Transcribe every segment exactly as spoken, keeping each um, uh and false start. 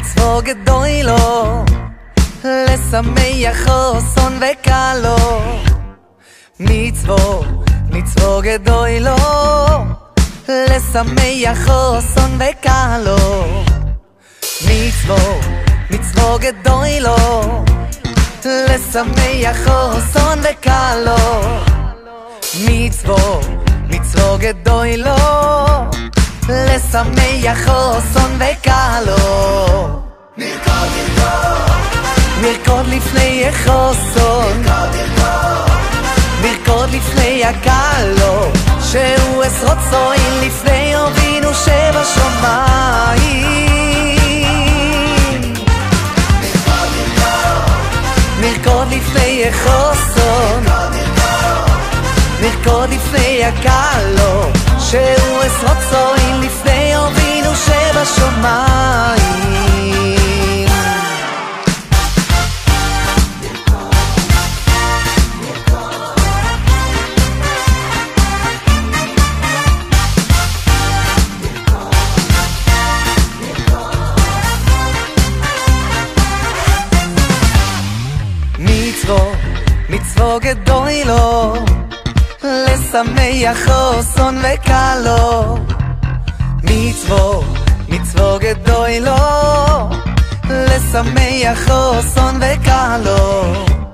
מצוו גדולו לשמח חוסון וקלו. מצוו, מצוו גדולו לשמח חוסון וקלו. מצוו, מצוו גדולו לשמח חוסון וקלו. מצוו, מצוו גדולו לשמח חוסון וקלו. נרקוד, נרקוד, נרקוד לפני חוסון, נרקוד, נרקוד, נרקוד לפני הקלו, שהוא עשרות צועים לפני אבינו שבשמיים. נרקוד, נרקוד, נרקוד לפני חוסון, נרקוד, נרקוד, נרקוד לפני הקלו, שהוא עשרות צועים לפני אבינו שבשמיים. מצוו, מצוו גדולו לשמח חוסון וקלו. מצוו, מצוו גדולו לשמח חוסון וקלו.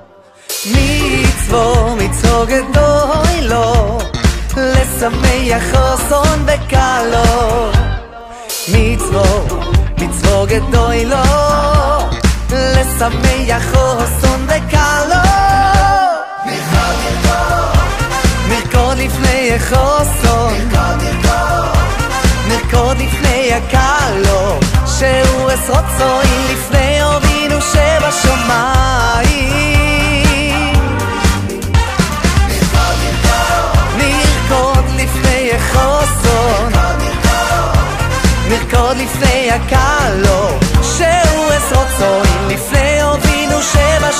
מצוו, מצוו גדולו לשמח חוסון וקלו. מצוו, מצוו גדולו לשמח חוסון וקלו. נרקוד, נרקוד, נרקוד לפני חוסון, נרקוד, נרקוד, נרקוד לפני הקלו, שהוא עשרות צועים לפני אבינו שבשמיים. נרקוד, נרקוד, נרקוד לפני חוסון, נרקוד, נרקוד, נרקוד לפני הקלו, שהוא עשרות צועים לפני אבינו שבשמיים.